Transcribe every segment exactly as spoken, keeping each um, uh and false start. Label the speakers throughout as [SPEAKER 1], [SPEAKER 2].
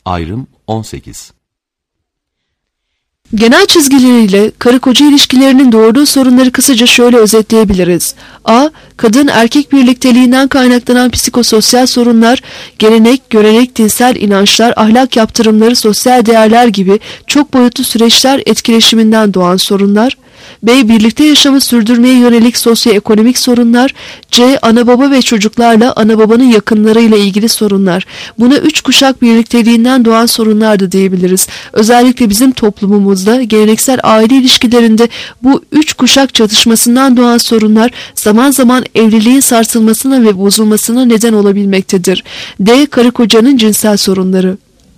[SPEAKER 1] Ayrım on sekiz.
[SPEAKER 2] Genel çizgileriyle karı koca ilişkilerinin doğurduğu sorunları kısaca şöyle özetleyebiliriz. A. Kadın erkek birlikteliğinden kaynaklanan psikososyal sorunlar, gelenek, görenek, dinsel inançlar, ahlak yaptırımları, sosyal değerler gibi çok boyutlu süreçler etkileşiminden doğan sorunlar. B. Birlikte yaşamı sürdürmeye yönelik sosyoekonomik sorunlar. C. Ana baba ve çocuklarla ana babanın yakınlarıyla ilgili sorunlar. Buna üç kuşak birlikteliğinden doğan sorunlar da diyebiliriz. Özellikle bizim toplumumuzda geleneksel aile ilişkilerinde bu üç kuşak çatışmasından doğan sorunlar zaman zaman evliliğin sarsılmasına ve bozulmasına neden olabilmektedir. D. Karı kocanın cinsel sorunları.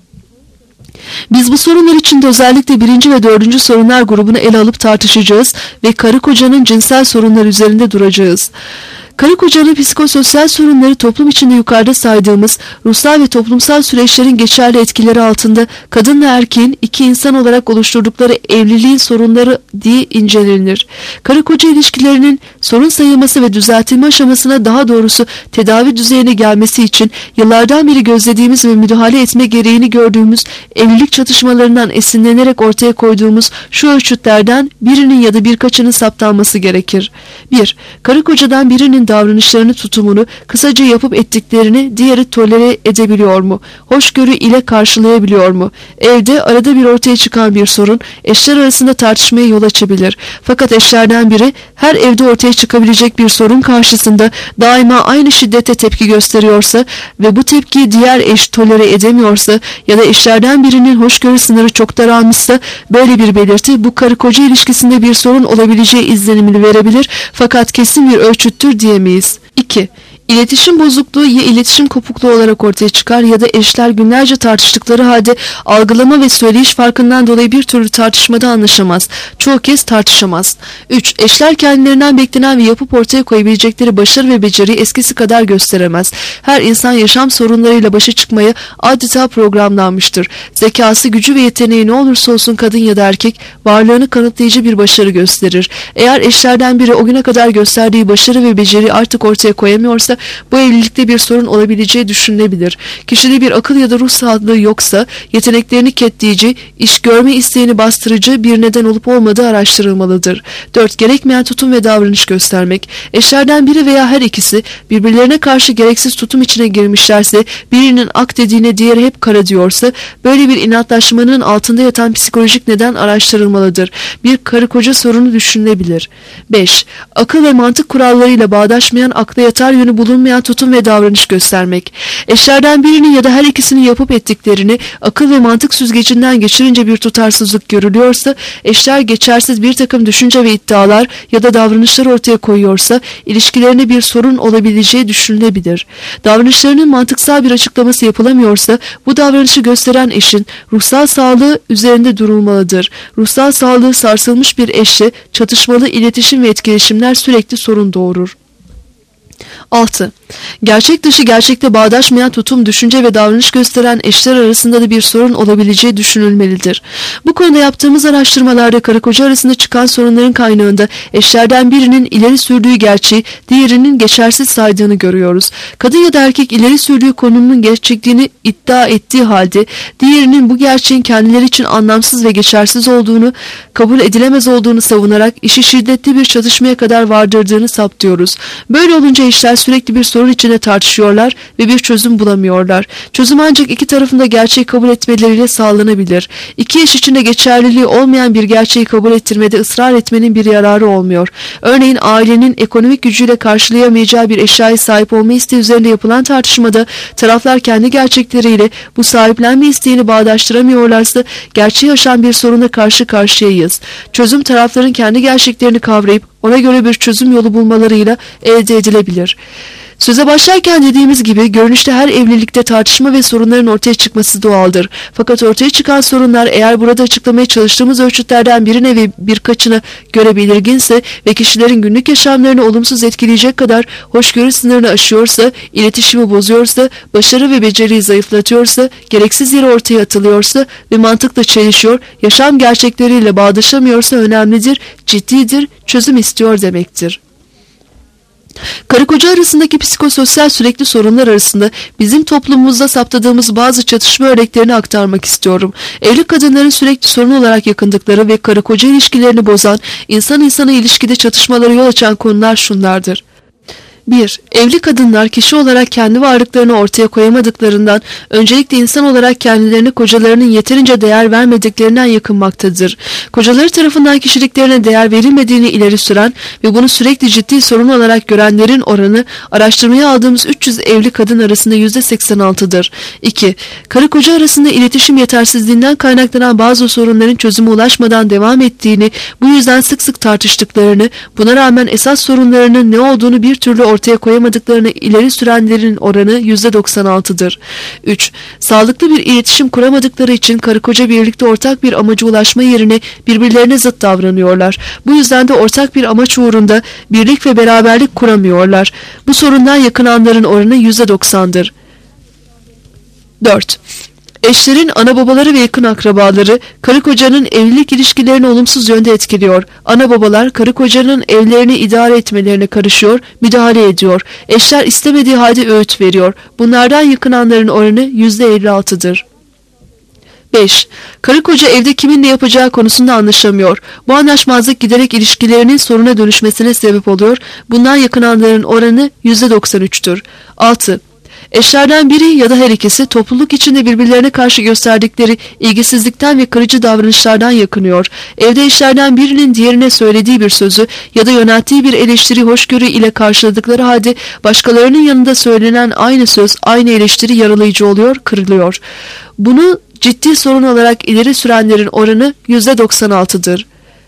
[SPEAKER 2] Biz bu sorunlar içinde özellikle birinci ve dördüncü sorunlar grubunu ele alıp tartışacağız ve karı kocanın cinsel sorunları üzerinde duracağız. Karı kocanın psikososyal sorunları toplum içinde yukarıda saydığımız ruhsal ve toplumsal süreçlerin geçerli etkileri altında kadınla erkeğin iki insan olarak oluşturdukları evliliğin sorunları diye incelenir. Karı koca ilişkilerinin sorun sayılması ve düzeltilme aşamasına, daha doğrusu tedavi düzeyine gelmesi için yıllardan beri gözlediğimiz ve müdahale etme gereğini gördüğümüz evlilik çatışmalarından esinlenerek ortaya koyduğumuz şu ölçütlerden birinin ya da birkaçının saptanması gerekir. bir. Karı kocadan birinin davranışlarını, tutumunu, kısaca yapıp ettiklerini diğeri tolere edebiliyor mu? Hoşgörü ile karşılayabiliyor mu? Evde arada bir ortaya çıkan bir sorun eşler arasında tartışmaya yol açabilir. Fakat eşlerden biri her evde ortaya çıkabilecek bir sorun karşısında daima aynı şiddete tepki gösteriyorsa ve bu tepkiyi diğer eş tolere edemiyorsa ya da eşlerden birinin hoşgörü sınırı çok daralmışsa, böyle bir belirti bu karı koca ilişkisinde bir sorun olabileceği izlenimini verebilir fakat kesin bir ölçüttür diyemeyiz. iki. İletişim bozukluğu ya iletişim kopukluğu olarak ortaya çıkar ya da eşler günlerce tartıştıkları halde algılama ve söyleyiş farkından dolayı bir türlü tartışmada anlaşamaz. Çoğu kez tartışamaz. üç. Eşler kendilerinden beklenen ve yapıp ortaya koyabilecekleri başarı ve beceriyi eskisi kadar gösteremez. Her insan yaşam sorunlarıyla başa çıkmaya adeta programlanmıştır. Zekası, gücü ve yeteneği ne olursa olsun kadın ya da erkek varlığını kanıtlayıcı bir başarı gösterir. Eğer eşlerden biri o güne kadar gösterdiği başarı ve beceriyi artık ortaya koyamıyorsa bu evlilikte bir sorun olabileceği düşünülebilir. Kişide bir akıl ya da ruh sağlığı yoksa yeteneklerini ketleyici, iş görme isteğini bastırıcı bir neden olup olmadığı araştırılmalıdır. dört. Gerekmeyen tutum ve davranış göstermek. Eşlerden biri veya her ikisi birbirlerine karşı gereksiz tutum içine girmişlerse, birinin ak dediğine diğeri hep kara diyorsa, böyle bir inatlaşmanın altında yatan psikolojik neden araştırılmalıdır. Bir karı koca sorunu düşünülebilir. beş. Akıl ve mantık kurallarıyla bağdaşmayan, akla yatar yönü bulunmayan tutum ve davranış göstermek. Eşlerden birinin ya da her ikisinin yapıp ettiklerini akıl ve mantık süzgecinden geçirince bir tutarsızlık görülüyorsa, eşler geçersiz bir takım düşünce ve iddialar ya da davranışlar ortaya koyuyorsa, ilişkilerine bir sorun olabileceği düşünülebilir. Davranışlarının mantıksal bir açıklaması yapılamıyorsa, bu davranışı gösteren eşin ruhsal sağlığı üzerinde durulmalıdır. Ruhsal sağlığı sarsılmış bir eşle çatışmalı iletişim ve etkileşimler sürekli sorun doğurur. altı. Gerçek dışı gerçekte bağdaşmayan tutum, düşünce ve davranış gösteren eşler arasında da bir sorun olabileceği düşünülmelidir. Bu konuda yaptığımız araştırmalarda karı koca arasında çıkan sorunların kaynağında eşlerden birinin ileri sürdüğü gerçeği diğerinin geçersiz saydığını görüyoruz. Kadın ya da erkek ileri sürdüğü konunun gerçekliğini iddia ettiği halde diğerinin bu gerçeğin kendileri için anlamsız ve geçersiz olduğunu, kabul edilemez olduğunu savunarak işi şiddetli bir çatışmaya kadar vardırdığını saptıyoruz. Böyle olunca eşler sürekli bir sorun içinde tartışıyorlar ve bir çözüm bulamıyorlar. Çözüm ancak iki tarafında gerçeği kabul etmeleriyle sağlanabilir. İki eş içinde geçerliliği olmayan bir gerçeği kabul ettirmede ısrar etmenin bir yararı olmuyor. Örneğin ailenin ekonomik gücüyle karşılayamayacağı bir eşyaya sahip olma isteği üzerinde yapılan tartışmada taraflar kendi gerçekleriyle bu sahiplenme isteğini bağdaştıramıyorlarsa gerçeği aşan bir soruna karşı karşıyayız. Çözüm tarafların kendi gerçeklerini kavrayıp ona göre bir çözüm yolu bulmalarıyla elde edilebilir. Söze başlarken dediğimiz gibi görünüşte her evlilikte tartışma ve sorunların ortaya çıkması doğaldır. Fakat ortaya çıkan sorunlar eğer burada açıklamaya çalıştığımız ölçütlerden birine ve birkaçına göre belirginse ve kişilerin günlük yaşamlarını olumsuz etkileyecek kadar hoşgörü sınırını aşıyorsa, iletişimi bozuyorsa, başarı ve beceriyi zayıflatıyorsa, gereksiz yere ortaya atılıyorsa ve mantıkla çelişiyor, yaşam gerçekleriyle bağdaşamıyorsa önemlidir, ciddidir, çözüm istiyor demektir. Karı koca arasındaki psikososyal sürekli sorunlar arasında bizim toplumumuzda saptadığımız bazı çatışma örneklerini aktarmak istiyorum. Evli kadınların sürekli sorun olarak yakındıkları ve karı koca ilişkilerini bozan, insan insana ilişkide çatışmalara yol açan konular şunlardır. bir. Evli kadınlar kişi olarak kendi varlıklarını ortaya koyamadıklarından, öncelikle insan olarak kendilerine kocalarının yeterince değer vermediklerinden yakınmaktadır. Kocaları tarafından kişiliklerine değer verilmediğini ileri süren ve bunu sürekli ciddi sorun olarak görenlerin oranı araştırmaya aldığımız üç yüz evli kadın arasında yüzde seksen altı'dır. iki. Karı koca arasında iletişim yetersizliğinden kaynaklanan bazı sorunların çözüme ulaşmadan devam ettiğini, bu yüzden sık sık tartıştıklarını, buna rağmen esas sorunlarının ne olduğunu bir türlü ortaya koyamadıklarını ileri sürenlerin oranı yüzde doksan altı'dır. üç. Sağlıklı bir iletişim kuramadıkları için karı koca birlikte ortak bir amaca ulaşma yerine birbirlerine zıt davranıyorlar. Bu yüzden de ortak bir amaç uğrunda birlik ve beraberlik kuramıyorlar. Bu sorundan yakınanların oranı yüzde doksan'dır. dört. Eşlerin ana babaları ve yakın akrabaları karı kocanın evlilik ilişkilerini olumsuz yönde etkiliyor. Ana babalar karı kocanın evlerini idare etmelerine karışıyor, müdahale ediyor. Eşler istemediği halde öğüt veriyor. Bunlardan yakınanların oranı yüzde elli altı'dır. beş. Karı koca evde kimin ne yapacağı konusunda anlaşamıyor. Bu anlaşmazlık giderek ilişkilerinin soruna dönüşmesine sebep oluyor. Bundan yakınanların oranı yüzde doksan üç'tür. altı. Eşlerden biri ya da her ikisi topluluk içinde birbirlerine karşı gösterdikleri ilgisizlikten ve kırıcı davranışlardan yakınıyor. Evde eşlerden birinin diğerine söylediği bir sözü ya da yönelttiği bir eleştiri hoşgörü ile karşıladıkları halde başkalarının yanında söylenen aynı söz, aynı eleştiri yaralayıcı oluyor, kırılıyor. Bunu ciddi sorun olarak ileri sürenlerin oranı yüzde doksan altı'dır.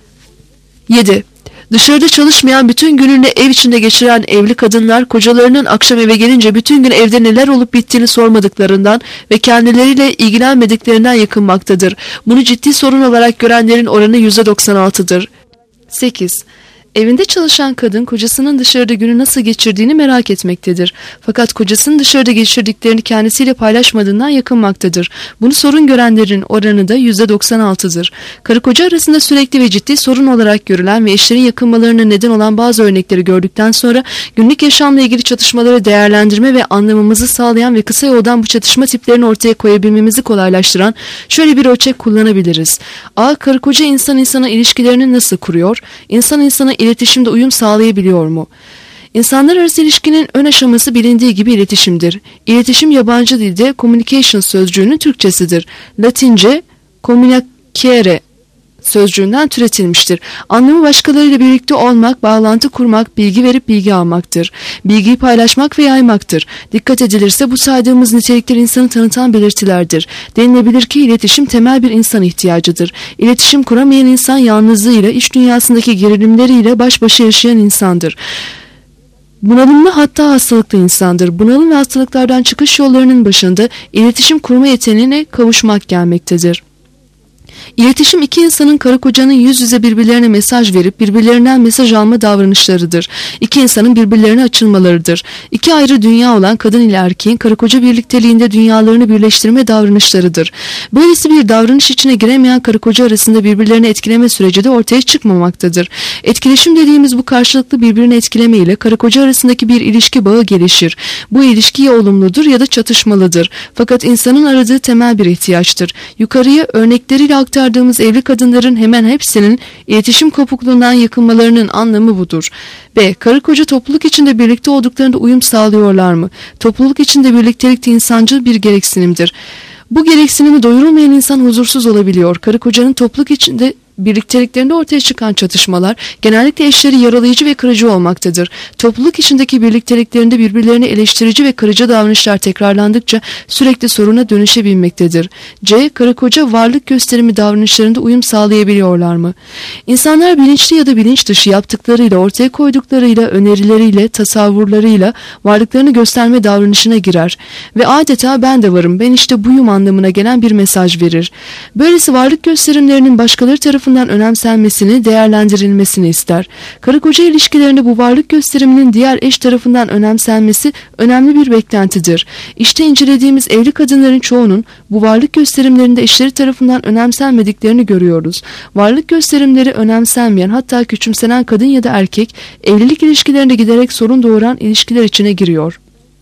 [SPEAKER 2] yedi. Dışarıda çalışmayan, bütün gününü ev içinde geçiren evli kadınlar kocalarının akşam eve gelince bütün gün evde neler olup bittiğini sormadıklarından ve kendileriyle ilgilenmediklerinden yakınmaktadır. Bunu ciddi sorun olarak görenlerin oranı yüzde doksan altı'dır. sekiz. Evinde çalışan kadın kocasının dışarıda günü nasıl geçirdiğini merak etmektedir. Fakat kocasının dışarıda geçirdiklerini kendisiyle paylaşmadığından yakınmaktadır. Bunu sorun görenlerin oranı da yüzde doksan altı'dır. Karı koca arasında sürekli ve ciddi sorun olarak görülen ve eşlerin yakınmalarına neden olan bazı örnekleri gördükten sonra günlük yaşamla ilgili çatışmaları değerlendirme ve anlamamızı sağlayan ve kısa yoldan bu çatışma tiplerini ortaya koyabilmemizi kolaylaştıran şöyle bir ölçek kullanabiliriz. A. Karı koca insan insana ilişkilerini nasıl kuruyor? İnsan insana İletişimde uyum sağlayabiliyor mu? İnsanlar arası ilişkinin ön aşaması bilindiği gibi iletişimdir. İletişim yabancı dilde communication sözcüğünün Türkçesidir. Latince communicare sözcüğünden türetilmiştir. Anlamı başkalarıyla birlikte olmak, bağlantı kurmak, bilgi verip bilgi almaktır. Bilgiyi paylaşmak ve yaymaktır. Dikkat edilirse bu saydığımız nitelikler insanı tanıtan belirtilerdir. Denilebilir ki iletişim temel bir insan ihtiyacıdır. İletişim kuramayan insan yalnızlığıyla, iç dünyasındaki gerilimleriyle baş başa yaşayan insandır. Bunalımlı, hatta hastalıklı insandır. Bunalım ve hastalıklardan çıkış yollarının başında iletişim kurma yeteneğine kavuşmak gelmektedir. İletişim iki insanın karı kocanın yüz yüze birbirlerine mesaj verip birbirlerinden mesaj alma davranışlarıdır. İki insanın birbirlerine açılmalarıdır. İki ayrı dünya olan kadın ile erkeğin karı koca birlikteliğinde dünyalarını birleştirme davranışlarıdır. Böylesi bir davranış içine giremeyen karı koca arasında birbirlerini etkileme süreci de ortaya çıkmamaktadır. Etkileşim dediğimiz bu karşılıklı birbirini etkileme ile karı koca arasındaki bir ilişki bağı gelişir. Bu ilişki ya olumludur ya da çatışmalıdır. Fakat insanın aradığı temel bir ihtiyaçtır. Yukarıya örnekleriyle aktardığımız evli kadınların hemen hepsinin iletişim kopukluğundan yakınmalarının anlamı budur. B. Karı koca topluluk içinde birlikte olduklarında uyum sağlıyorlar mı? Topluluk içinde birliktelik de insancıl bir gereksinimdir. Bu gereksinimi doyurulmayan insan huzursuz olabiliyor. Karı kocanın topluluk içinde birlikteliklerinde ortaya çıkan çatışmalar genellikle eşleri yaralayıcı ve kırıcı olmaktadır. Topluluk içindeki birlikteliklerinde birbirlerini eleştirici ve kırıcı davranışlar tekrarlandıkça sürekli soruna dönüşebilmektedir. C. Karı koca varlık gösterimi davranışlarında uyum sağlayabiliyorlar mı? İnsanlar bilinçli ya da bilinç dışı yaptıklarıyla, ortaya koyduklarıyla, önerileriyle, tasavvurlarıyla varlıklarını gösterme davranışına girer ve adeta ben de varım, ben işte buyum anlamına gelen bir mesaj verir. Böylesi varlık gösterimlerinin başkaları tarafından tarafından önemsenmesini, değerlendirilmesini ister. Karı koca ilişkilerinde bu varlık gösteriminin diğer eş tarafından önemsenmesi önemli bir beklentidir. İşte incelediğimiz evli kadınların çoğunun bu varlık gösterimlerinde eşleri tarafından önemsenmediklerini görüyoruz. Varlık gösterimleri önemsenmeyen, hatta küçümsenen kadın ya da erkek evlilik ilişkilerinde giderek sorun doğuran ilişkiler içine giriyor.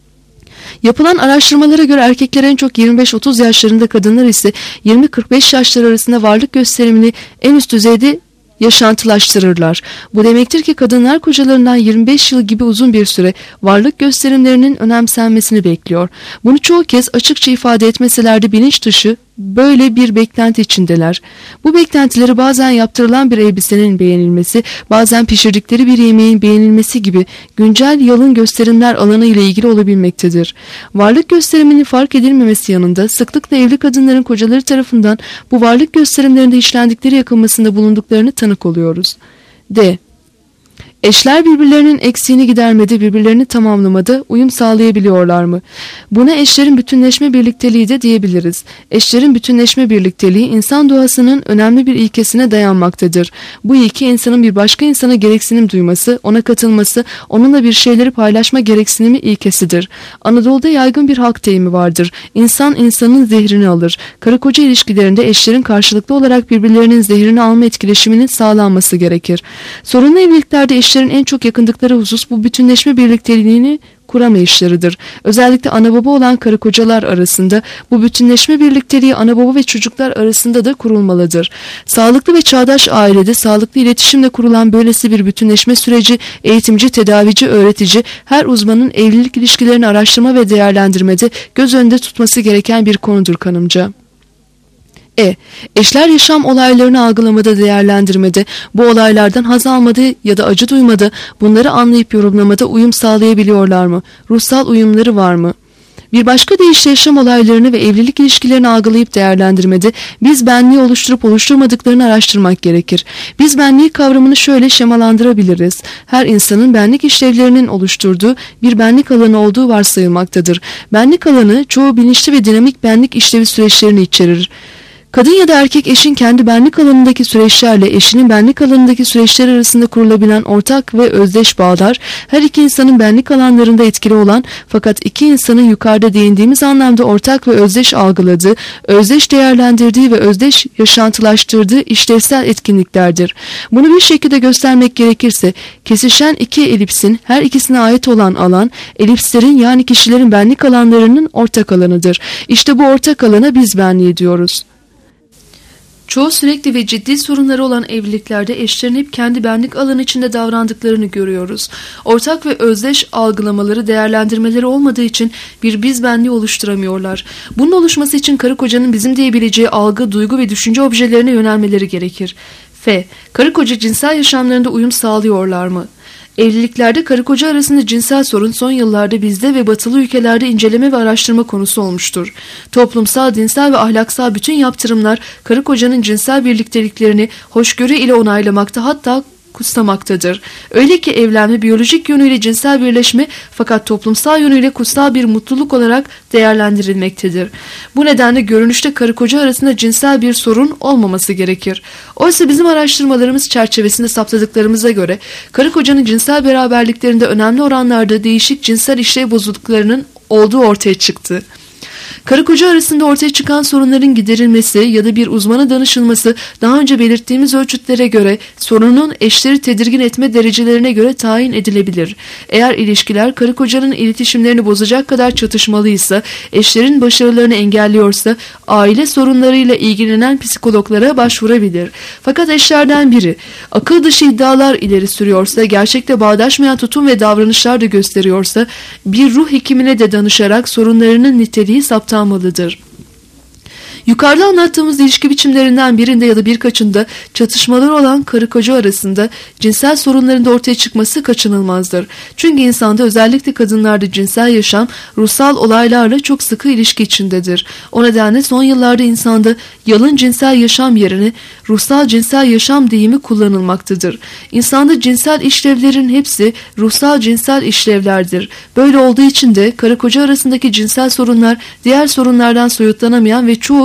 [SPEAKER 2] Yapılan araştırmalara göre erkekler en çok yirmi beş otuz yaşlarında, kadınlar ise yirmi kırk beş yaşlar arasında varlık gösterimini en üst düzeyde yaşantılaştırırlar. Bu demektir ki kadınlar kocalarından yirmi beş yıl gibi uzun bir süre varlık gösterimlerinin önemsenmesini bekliyor. Bunu çoğu kez açıkça ifade etmeseler de bilinç dışı böyle bir beklenti içindeler. Bu beklentileri bazen yaptırılan bir elbisenin beğenilmesi, bazen pişirdikleri bir yemeğin beğenilmesi gibi güncel yalın gösterimler alanı ile ilgili olabilmektedir. Varlık gösteriminin fark edilmemesi yanında sıklıkla evli kadınların kocaları tarafından bu varlık gösterimlerinde işlendikleri yakınmasında bulunduklarını tanık oluyoruz. D. Eşler birbirlerinin eksiğini gidermede, birbirlerini tamamlamada uyum sağlayabiliyorlar mı? Buna eşlerin bütünleşme birlikteliği de diyebiliriz. Eşlerin bütünleşme birlikteliği insan doğasının önemli bir ilkesine dayanmaktadır. Bu ilke insanın bir başka insana gereksinim duyması, ona katılması, onunla bir şeyleri paylaşma gereksinimi ilkesidir. Anadolu'da yaygın bir halk deyimi vardır. İnsan insanın zehrini alır. Karı koca ilişkilerinde eşlerin karşılıklı olarak birbirlerinin zehrini alma etkileşiminin sağlanması gerekir. Sorunlu evliliklerde eş Eşlerin en çok yakındıkları husus bu bütünleşme birlikteliğini kuramayışlarıdır. Özellikle ana baba olan karı kocalar arasında bu bütünleşme birlikteliği ana baba ve çocuklar arasında da kurulmalıdır. Sağlıklı ve çağdaş ailede sağlıklı iletişimle kurulan böylesi bir bütünleşme süreci eğitimci, tedavici, öğretici her uzmanın evlilik ilişkilerini araştırma ve değerlendirmede göz önünde tutması gereken bir konudur kanımca. E. Eşler yaşam olaylarını algılamada, değerlendirmede, bu olaylardan haz almada ya da acı duymada, bunları anlayıp yorumlamada uyum sağlayabiliyorlar mı? Ruhsal uyumları var mı? Bir başka deyişle yaşam olaylarını ve evlilik ilişkilerini algılayıp değerlendirmede biz benliği oluşturup oluşturmadıklarını araştırmak gerekir. Biz benliği kavramını şöyle şemalandırabiliriz. Her insanın benlik işlevlerinin oluşturduğu bir benlik alanı olduğu varsayılmaktadır. Benlik alanı çoğu bilinçli ve dinamik benlik işlevi süreçlerini içerir. Kadın ya da erkek eşin kendi benlik alanındaki süreçlerle eşinin benlik alanındaki süreçler arasında kurulabilen ortak ve özdeş bağlar, her iki insanın benlik alanlarında etkili olan fakat iki insanın yukarıda değindiğimiz anlamda ortak ve özdeş algıladığı, özdeş değerlendirdiği ve özdeş yaşantılaştırdığı işlevsel etkinliklerdir. Bunu bir şekilde göstermek gerekirse, kesişen iki elipsin her ikisine ait olan alan, elipslerin yani kişilerin benlik alanlarının ortak alanıdır. İşte bu ortak alana biz benliği diyoruz. Çoğu sürekli ve ciddi sorunları olan evliliklerde eşlerin hep kendi benlik alanı içinde davrandıklarını görüyoruz. Ortak ve özdeş algılamaları, değerlendirmeleri olmadığı için bir biz benliği oluşturamıyorlar. Bunun oluşması için karı kocanın bizim diyebileceği algı, duygu ve düşünce objelerine yönelmeleri gerekir. F. Karı koca cinsel yaşamlarında uyum sağlıyorlar mı? Evliliklerde karı koca arasında cinsel sorun son yıllarda bizde ve batılı ülkelerde inceleme ve araştırma konusu olmuştur. Toplumsal, dinsel ve ahlaksal bütün yaptırımlar karı kocanın cinsel birlikteliklerini hoşgörü ile onaylamakta, hatta kutsamaktadır. Öyle ki evlenme biyolojik yönüyle cinsel birleşme fakat toplumsal yönüyle kutsal bir mutluluk olarak değerlendirilmektedir. Bu nedenle görünüşte karı koca arasında cinsel bir sorun olmaması gerekir. Oysa bizim araştırmalarımız çerçevesinde saptadıklarımıza göre karı kocanın cinsel beraberliklerinde önemli oranlarda değişik cinsel işlev bozukluklarının olduğu ortaya çıktı. Karı koca arasında ortaya çıkan sorunların giderilmesi ya da bir uzmana danışılması daha önce belirttiğimiz ölçütlere göre sorunun eşleri tedirgin etme derecelerine göre tayin edilebilir. Eğer ilişkiler karı kocanın iletişimlerini bozacak kadar çatışmalıysa, eşlerin başarılarını engelliyorsa aile sorunlarıyla ilgilenen psikologlara başvurabilir. Fakat eşlerden biri akıl dışı iddialar ileri sürüyorsa, gerçekte bağdaşmayan tutum ve davranışlar da gösteriyorsa bir ruh hekimine de danışarak sorunlarının niteliği saptanmalıdır. Yukarıda anlattığımız ilişki biçimlerinden birinde ya da birkaçında çatışmalar olan karı koca arasında cinsel sorunların da ortaya çıkması kaçınılmazdır. Çünkü insanda, özellikle kadınlarda cinsel yaşam ruhsal olaylarla çok sıkı ilişki içindedir. O nedenle son yıllarda insanda yalın cinsel yaşam yerine ruhsal cinsel yaşam deyimi kullanılmaktadır. İnsanda cinsel işlevlerin hepsi ruhsal cinsel işlevlerdir. Böyle olduğu için de karı koca arasındaki cinsel sorunlar diğer sorunlardan soyutlanamayan ve çoğu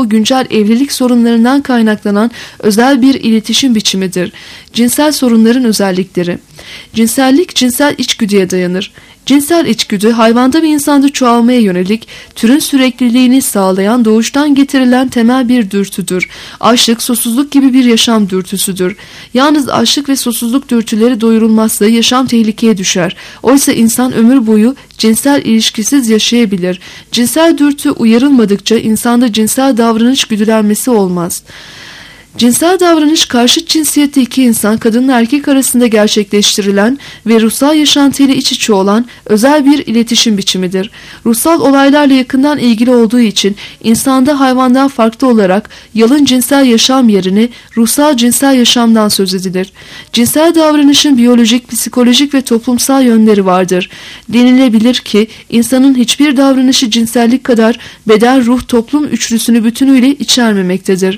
[SPEAKER 2] çoğu güncel evlilik sorunlarından kaynaklanan özel bir iletişim biçimidir. Cinsel sorunların özellikleri. Cinsellik cinsel içgüdüye dayanır. Cinsel içgüdü hayvanda ve insanda çoğalmaya yönelik türün sürekliliğini sağlayan doğuştan getirilen temel bir dürtüdür. Açlık, susuzluk gibi bir yaşam dürtüsüdür. Yalnız açlık ve susuzluk dürtüleri doyurulmazsa yaşam tehlikeye düşer. Oysa insan ömür boyu cinsel ilişkisiz yaşayabilir. Cinsel dürtü uyarılmadıkça insanda cinsel davranış güdülenmesi olmaz. Cinsel davranış karşıt cinsiyette iki insan, kadınla erkek arasında gerçekleştirilen ve ruhsal yaşantıyla iç içe olan özel bir iletişim biçimidir. Ruhsal olaylarla yakından ilgili olduğu için insanda hayvandan farklı olarak yalın cinsel yaşam yerine ruhsal cinsel yaşamdan söz edilir. Cinsel davranışın biyolojik, psikolojik ve toplumsal yönleri vardır. Denilebilir ki insanın hiçbir davranışı cinsellik kadar beden, ruh, toplum üçlüsünü bütünüyle içermemektedir.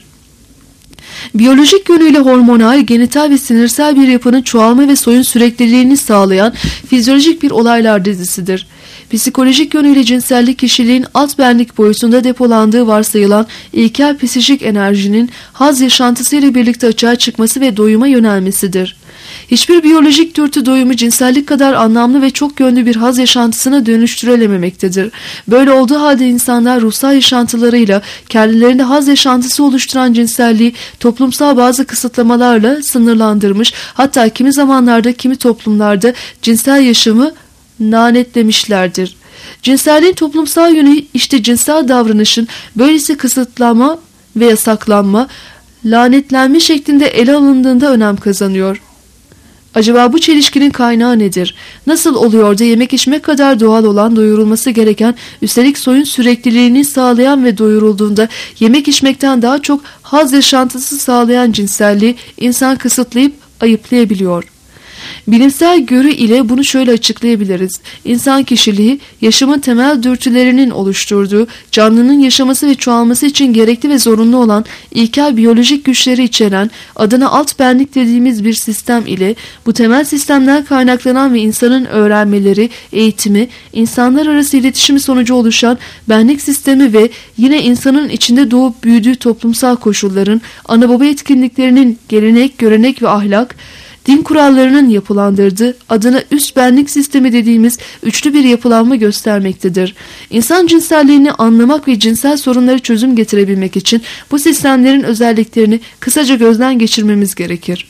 [SPEAKER 2] Biyolojik yönüyle hormonal, genital ve sinirsel bir yapının çoğalma ve soyun sürekliliğini sağlayan fizyolojik bir olaylar dizisidir. Psikolojik yönüyle cinsellik kişiliğin alt benlik boyutunda depolandığı varsayılan ilkel psikik enerjinin haz yaşantısıyla birlikte açığa çıkması ve doyuma yönelmesidir. Hiçbir biyolojik dürtü doyumu cinsellik kadar anlamlı ve çok yönlü bir haz yaşantısına dönüştürülememektedir. Böyle olduğu halde insanlar ruhsal yaşantılarıyla kendilerinde haz yaşantısı oluşturan cinselliği toplumsal bazı kısıtlamalarla sınırlandırmış, hatta kimi zamanlarda kimi toplumlarda cinsel yaşamı lanetlemişlerdir. Cinselliğin toplumsal yönü işte cinsel davranışın böylesi kısıtlama ve yasaklanma, lanetlenme şeklinde ele alındığında önem kazanıyor. Acaba bu çelişkinin kaynağı nedir? Nasıl oluyor da yemek içmek kadar doğal olan, doyurulması gereken, üstelik soyun sürekliliğini sağlayan ve doyurulduğunda yemek içmekten daha çok haz yaşantısı sağlayan cinselliği insan kısıtlayıp ayıplayabiliyor? Bilimsel görü ile bunu şöyle açıklayabiliriz. İnsan kişiliği, yaşamın temel dürtülerinin oluşturduğu, canlının yaşaması ve çoğalması için gerekli ve zorunlu olan ilkel biyolojik güçleri içeren, adına alt benlik dediğimiz bir sistem ile, bu temel sistemden kaynaklanan ve insanın öğrenmeleri, eğitimi, insanlar arası iletişimi sonucu oluşan benlik sistemi ve yine insanın içinde doğup büyüdüğü toplumsal koşulların, ana baba etkinliklerinin gelenek, görenek ve ahlak, din kurallarının yapılandırdığı, adına üst benlik sistemi dediğimiz üçlü bir yapılanma göstermektedir. İnsan cinselliğini anlamak ve cinsel sorunları çözüm getirebilmek için bu sistemlerin özelliklerini kısaca gözden geçirmemiz gerekir.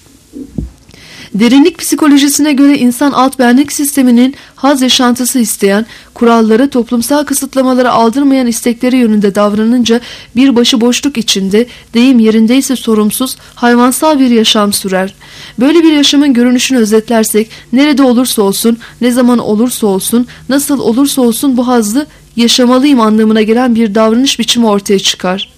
[SPEAKER 2] Derinlik psikolojisine göre insan alt benlik sisteminin haz yaşantısı isteyen, kurallara, toplumsal kısıtlamalara aldırmayan istekleri yönünde davranınca bir başıboşluk içinde, deyim yerindeyse sorumsuz, hayvansal bir yaşam sürer. Böyle bir yaşamın görünüşünü özetlersek, nerede olursa olsun, ne zaman olursa olsun, nasıl olursa olsun bu hazzı yaşamalıyım anlamına gelen bir davranış biçimi ortaya çıkar.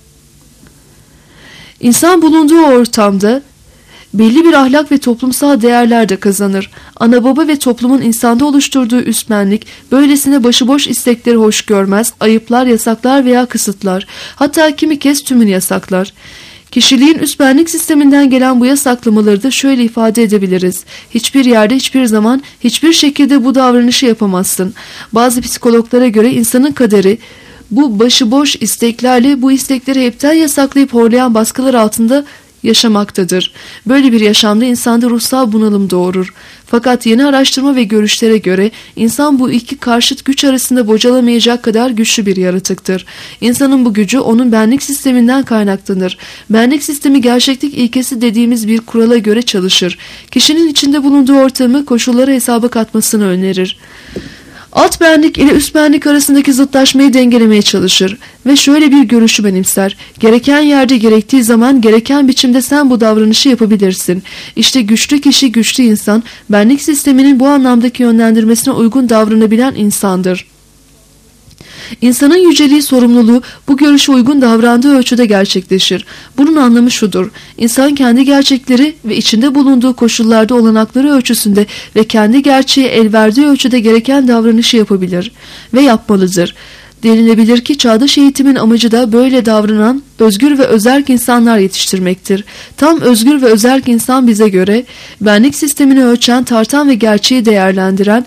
[SPEAKER 2] İnsan bulunduğu ortamda belli bir ahlak ve toplumsal değerler de kazanır. Ana baba ve toplumun insanda oluşturduğu üst benlik, böylesine başıboş istekleri hoş görmez, ayıplar, yasaklar veya kısıtlar. Hatta kimi kez tümünü yasaklar. Kişiliğin üst benlik sisteminden gelen bu yasaklamaları da şöyle ifade edebiliriz. Hiçbir yerde, hiçbir zaman, hiçbir şekilde bu davranışı yapamazsın. Bazı psikologlara göre insanın kaderi, bu başıboş isteklerle bu istekleri hepten yasaklayıp horlayan baskılar altında yaşamaktadır. Böyle bir yaşamda insanda ruhsal bunalım doğurur. Fakat yeni araştırma ve görüşlere göre insan bu iki karşıt güç arasında bocalamayacak kadar güçlü bir yaratıktır. İnsanın bu gücü onun benlik sisteminden kaynaklanır. Benlik sistemi gerçeklik ilkesi dediğimiz bir kurala göre çalışır. Kişinin içinde bulunduğu ortamı, koşulları hesaba katmasını önerir. Alt benlik ile üst benlik arasındaki zıtlaşmayı dengelemeye çalışır ve şöyle bir görüşü benimser. Gereken yerde, gerektiği zaman, gereken biçimde sen bu davranışı yapabilirsin. İşte güçlü kişi, güçlü insan, benlik sisteminin bu anlamdaki yönlendirmesine uygun davranabilen insandır. İnsanın yüceliği, sorumluluğu bu görüşe uygun davrandığı ölçüde gerçekleşir. Bunun anlamı şudur: İnsan kendi gerçekleri ve içinde bulunduğu koşullarda olanakları ölçüsünde ve kendi gerçeği el verdiği ölçüde gereken davranışı yapabilir ve yapmalıdır. Denilebilir ki çağdaş eğitimin amacı da böyle davranan özgür ve özerk insanlar yetiştirmektir. Tam özgür ve özerk insan bize göre benlik sistemini ölçen, tartan ve gerçeği değerlendiren,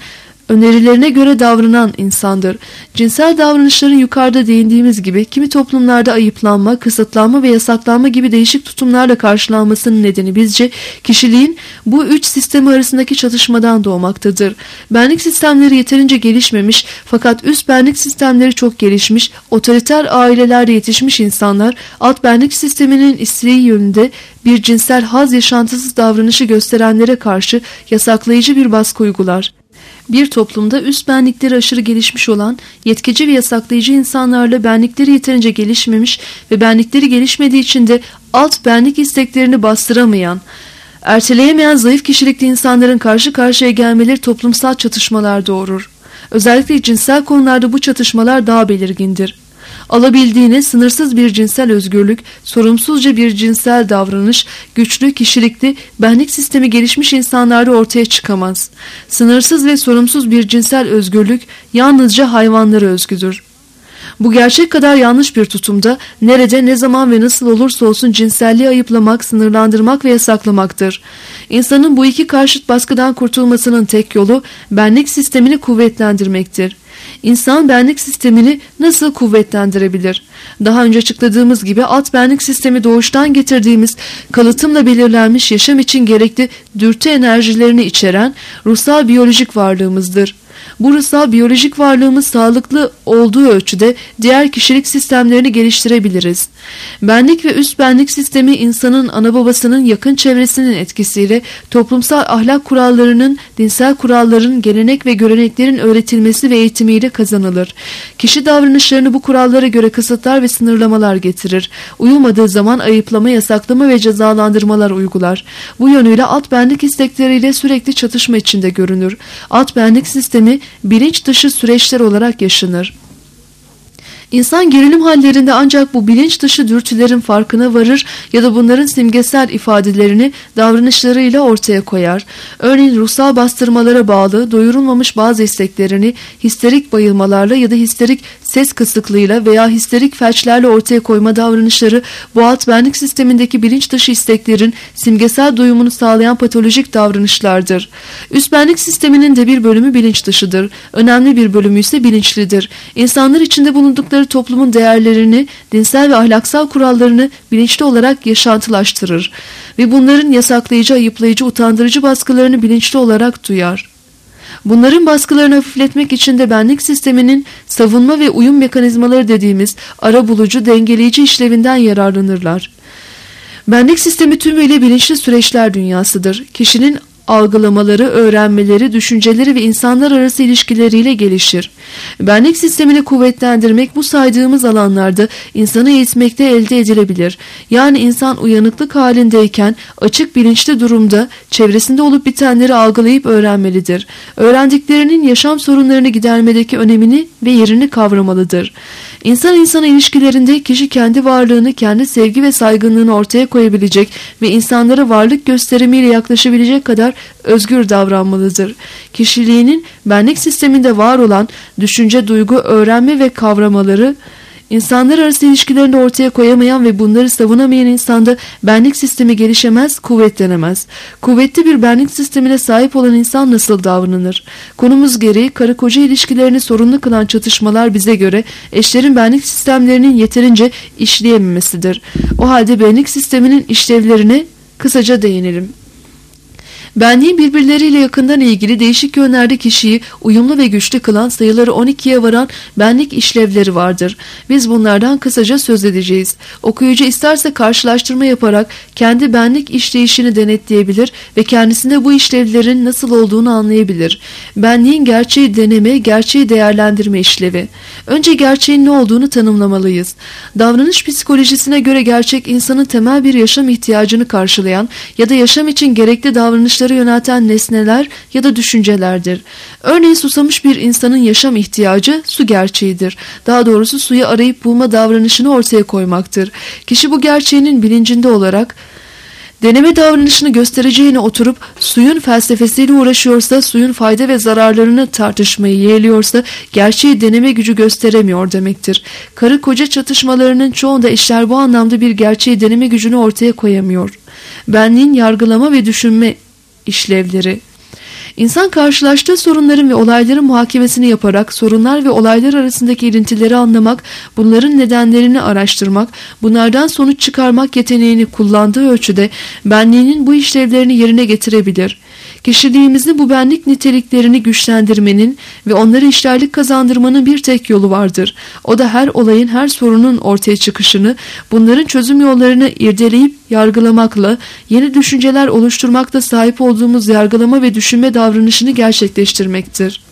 [SPEAKER 2] önerilerine göre davranan insandır. Cinsel davranışların yukarıda değindiğimiz gibi kimi toplumlarda ayıplanma, kısıtlanma ve yasaklanma gibi değişik tutumlarla karşılanmasının nedeni bizce kişiliğin bu üç sistemi arasındaki çatışmadan doğmaktadır. Benlik sistemleri yeterince gelişmemiş fakat üst benlik sistemleri çok gelişmiş, otoriter ailelerde yetişmiş insanlar alt benlik sisteminin isteği yönünde bir cinsel haz yaşantısı davranışı gösterenlere karşı yasaklayıcı bir baskı uygular. Bir toplumda üst benlikleri aşırı gelişmiş olan yetkici ve yasaklayıcı insanlarla benlikleri yeterince gelişmemiş ve benlikleri gelişmediği için de alt benlik isteklerini bastıramayan, erteleyemeyen zayıf kişilikli insanların karşı karşıya gelmeleri toplumsal çatışmalar doğurur. Özellikle cinsel konularda bu çatışmalar daha belirgindir. Alabildiğine sınırsız bir cinsel özgürlük, sorumsuzca bir cinsel davranış, güçlü, kişilikli, benlik sistemi gelişmiş insanlarda ortaya çıkamaz. Sınırsız ve sorumsuz bir cinsel özgürlük yalnızca hayvanlara özgüdür. Bu gerçek kadar yanlış bir tutumda nerede, ne zaman ve nasıl olursa olsun cinselliği ayıplamak, sınırlandırmak ve yasaklamaktır. İnsanın bu iki karşıt baskıdan kurtulmasının tek yolu benlik sistemini kuvvetlendirmektir. İnsan benlik sistemini nasıl kuvvetlendirebilir? Daha önce açıkladığımız gibi alt benlik sistemi doğuştan getirdiğimiz kalıtımla belirlenmiş yaşam için gerekli dürtü enerjilerini içeren ruhsal biyolojik varlığımızdır. Bu ruhsal biyolojik varlığımız sağlıklı olduğu ölçüde diğer kişilik sistemlerini geliştirebiliriz. Benlik ve üst benlik sistemi insanın ana babasının yakın çevresinin etkisiyle toplumsal ahlak kurallarının, dinsel kuralların, gelenek ve göreneklerin öğretilmesi ve eğitimiyle kazanılır. Kişi davranışlarını bu kurallara göre kısıtlar ve sınırlamalar getirir. Uyulmadığı zaman ayıplama, yasaklama ve cezalandırmalar uygular. Bu yönüyle alt benlik istekleriyle sürekli çatışma içinde görünür. Alt benlik sistemi bilinç dışı süreçler olarak yaşanır. İnsan gerilim hallerinde ancak bu bilinç dışı dürtülerin farkına varır ya da bunların simgesel ifadelerini davranışlarıyla ortaya koyar. Örneğin ruhsal bastırmalara bağlı doyurulmamış bazı isteklerini histerik bayılmalarla ya da histerik ses kısıklığıyla veya histerik felçlerle ortaya koyma davranışları bu alt benlik sistemindeki bilinç dışı isteklerin simgesel doyumunu sağlayan patolojik davranışlardır. Üst benlik sisteminin de bir bölümü bilinç dışıdır. Önemli bir bölümü ise bilinçlidir. İnsanlar içinde bulundukları toplumun değerlerini, dinsel ve ahlaksal kurallarını bilinçli olarak yaşantılaştırır ve bunların yasaklayıcı, ayıplayıcı, utandırıcı baskılarını bilinçli olarak duyar. Bunların baskılarını hafifletmek için de benlik sisteminin savunma ve uyum mekanizmaları dediğimiz arabulucu, dengeleyici işlevinden yararlanırlar. Benlik sistemi tümüyle bilinçli süreçler dünyasıdır. Kişinin algılamaları, öğrenmeleri, düşünceleri ve insanlar arası ilişkileriyle gelişir. Benlik sistemini kuvvetlendirmek bu saydığımız alanlarda insanı eğitmekte elde edilebilir. Yani insan uyanıklık halindeyken açık bilinçli durumda çevresinde olup bitenleri algılayıp öğrenmelidir. Öğrendiklerinin yaşam sorunlarını gidermedeki önemini ve yerini kavramalıdır. İnsan insana ilişkilerinde kişi kendi varlığını, kendi sevgi ve saygınlığını ortaya koyabilecek ve insanlara varlık gösterimiyle yaklaşabilecek kadar özgür davranmalıdır. Kişiliğinin benlik sisteminde var olan düşünce, duygu, öğrenme ve kavramaları, İnsanlar arası ilişkilerini ortaya koyamayan ve bunları savunamayan insanda benlik sistemi gelişemez, kuvvetlenemez. Kuvvetli bir benlik sistemine sahip olan insan nasıl davranır? Konumuz gereği karı koca ilişkilerini sorunlu kılan çatışmalar bize göre eşlerin benlik sistemlerinin yeterince işleyememesidir. O halde benlik sisteminin işlevlerine kısaca değinelim. Benliğin birbirleriyle yakından ilgili değişik yönlerde kişiyi uyumlu ve güçlü kılan sayıları on ikiye varan benlik işlevleri vardır. Biz bunlardan kısaca söz edeceğiz. Okuyucu isterse karşılaştırma yaparak kendi benlik işleyişini denetleyebilir ve kendisinde bu işlevlerin nasıl olduğunu anlayabilir. Benliğin gerçeği deneme, gerçeği değerlendirme işlevi. Önce gerçeğin ne olduğunu tanımlamalıyız. Davranış psikolojisine göre gerçek insanın temel bir yaşam ihtiyacını karşılayan ya da yaşam için gerekli davranışları yönelten nesneler ya da düşüncelerdir. Örneğin susamış bir insanın yaşam ihtiyacı su gerçeğidir. Daha doğrusu suyu arayıp bulma davranışını ortaya koymaktır. Kişi bu gerçeğinin bilincinde olarak deneme davranışını göstereceğine oturup suyun felsefesiyle uğraşıyorsa, suyun fayda ve zararlarını tartışmayı yeğliyorsa gerçeği deneme gücü gösteremiyor demektir. Karı koca çatışmalarının çoğunda eşler bu anlamda bir gerçeği deneme gücünü ortaya koyamıyor. Benliğin yargılama ve düşünme işlevleri. İnsan karşılaştığı sorunların ve olayların muhakemesini yaparak sorunlar ve olaylar arasındaki ilintileri anlamak, bunların nedenlerini araştırmak, bunlardan sonuç çıkarmak yeteneğini kullandığı ölçüde benliğinin bu işlevlerini yerine getirebilir. Kişiliğimizi bu benlik niteliklerini güçlendirmenin ve onlara işlerlik kazandırmanın bir tek yolu vardır. O da her olayın, her sorunun ortaya çıkışını, bunların çözüm yollarını irdeleyip yargılamakla, yeni düşünceler oluşturmakta sahip olduğumuz yargılama ve düşünme davranışını gerçekleştirmektir.